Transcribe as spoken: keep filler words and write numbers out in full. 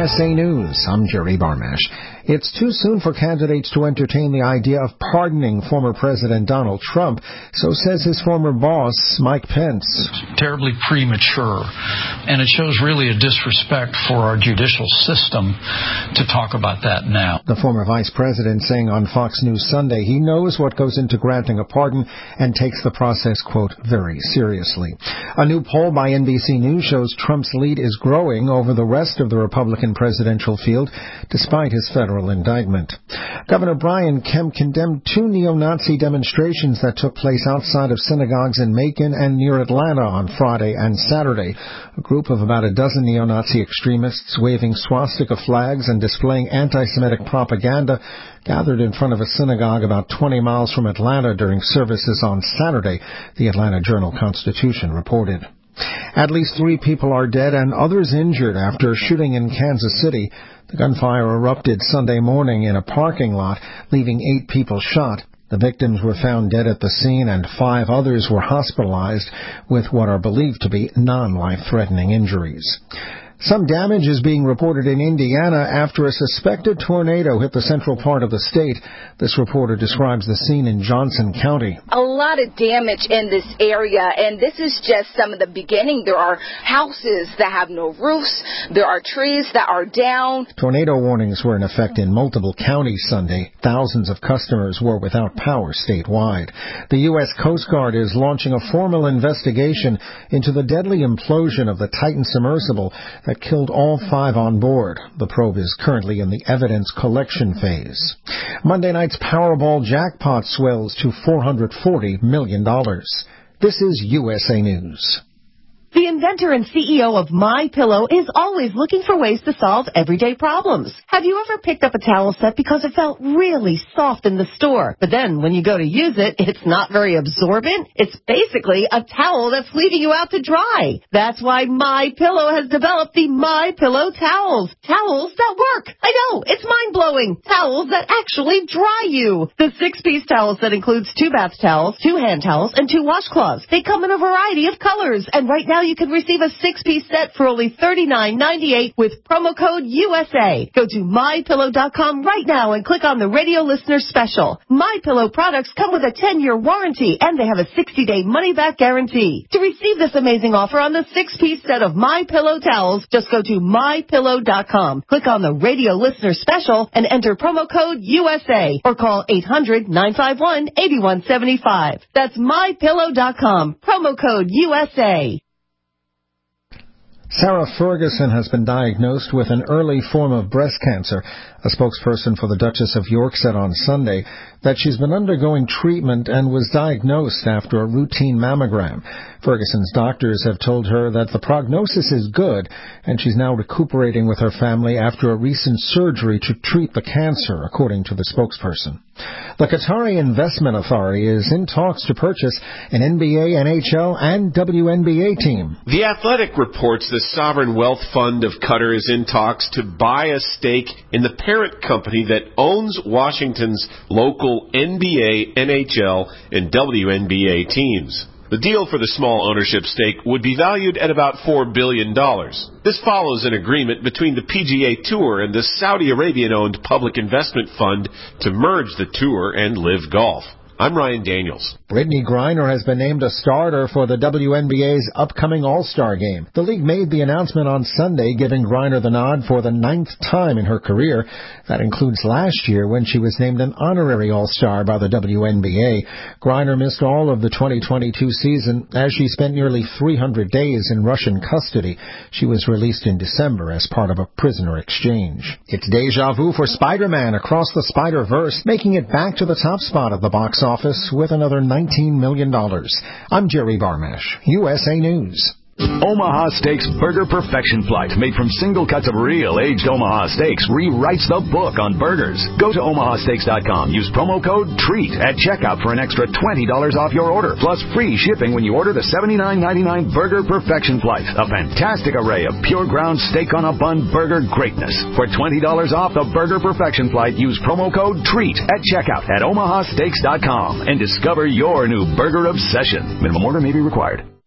S A News. I'm Jerry Barmash. It's too soon for candidates to entertain the idea of pardoning former President Donald Trump, so says his former boss, Mike Pence. It's terribly premature, and it shows really a disrespect for our judicial system to talk about that now. The former vice president saying on Fox News Sunday he knows what goes into granting a pardon and takes the process, quote, very seriously. A new poll by N B C News shows Trump's lead is growing over the rest of the Republican presidential field, despite his federal indictment. Governor Brian Kemp condemned two neo-Nazi demonstrations that took place outside of synagogues in Macon and near Atlanta on Friday and Saturday. A group of about a dozen neo-Nazi extremists waving swastika flags and displaying anti-Semitic propaganda gathered in front of a synagogue about twenty miles from Atlanta during services on Saturday, the Atlanta Journal-Constitution reported. At least three people are dead and others injured after a shooting in Kansas City. The gunfire erupted Sunday morning in a parking lot, leaving eight people shot. The victims were found dead at the scene and five others were hospitalized with what are believed to be non-life-threatening injuries. Some damage is being reported in Indiana after a suspected tornado hit the central part of the state. This reporter describes the scene in Johnson County. A lot of damage in this area, and this is just some of the beginning. There are houses that have no roofs. There are trees that are down. Tornado warnings were in effect in multiple counties Sunday. Thousands of customers were without power statewide. The U S Coast Guard is launching a formal investigation into the deadly implosion of the Titan submersible that killed all five on board. The probe is currently in the evidence collection phase. Monday night's Powerball jackpot swells to four hundred forty million dollars. This is U S A News. The inventor and C E O of MyPillow is always looking for ways to solve everyday problems. Have you ever picked up a towel set because it felt really soft in the store, but then when you go to use it, it's not very absorbent? It's basically a towel that's leaving you out to dry. That's why MyPillow has developed the MyPillow towels. Towels that work. I know, it's mind-blowing. Towels that actually dry you. The six-piece towel set includes two bath towels, two hand towels, and two washcloths. They come in a variety of colors, and right now you can receive a six-piece set for only thirty-nine ninety-eight with promo code U S A. Go to my pillow dot com right now and click on the radio listener special. MyPillow products come with a ten-year warranty, and they have a sixty-day money-back guarantee. To receive this amazing offer on the six-piece set of MyPillow towels, just go to my pillow dot com, click on the radio listener special, and enter promo code U S A, or call eight hundred nine five one eight one seven five. That's my pillow dot com, promo code U S A. Sarah Ferguson has been diagnosed with an early form of breast cancer. A spokesperson for the Duchess of York said on Sunday that she's been undergoing treatment and was diagnosed after a routine mammogram. Ferguson's doctors have told her that the prognosis is good, and she's now recuperating with her family after a recent surgery to treat the cancer, according to the spokesperson. The Qatari Investment Authority is in talks to purchase an N B A, N H L, and W N B A team. The Athletic reports the Sovereign Wealth Fund of Qatar is in talks to buy a stake in the parent company that owns Washington's local N B A, N H L, and W N B A teams. The deal for the small ownership stake would be valued at about four billion dollars. This follows an agreement between the P G A Tour and the Saudi Arabian-owned Public Investment Fund to merge the tour and Live Golf. I'm Ryan Daniels. Brittany Griner has been named a starter for the W N B A's upcoming All-Star Game. The league made the announcement on Sunday, giving Griner the nod for the ninth time in her career. That includes last year when she was named an honorary All-Star by the W N B A. Griner missed all of the twenty twenty-two season as she spent nearly three hundred days in Russian custody. She was released in December as part of a prisoner exchange. It's deja vu for Spider-Man Across the Spider-Verse, making it back to the top spot of the box office with another nineteen million dollars. I'm Jerry Barmash, U S A News. Omaha Steaks Burger Perfection Flight, made from single cuts of real aged Omaha steaks, rewrites the book on burgers. Go to omaha steaks dot com. Use promo code TREAT at checkout for an extra twenty dollars off your order, plus free shipping when you order the seventy-nine ninety-nine Burger Perfection Flight. A fantastic array of pure ground steak on a bun burger greatness. For twenty dollars off the Burger Perfection Flight, use promo code TREAT at checkout at omaha steaks dot com and discover your new burger obsession. Minimum order may be required.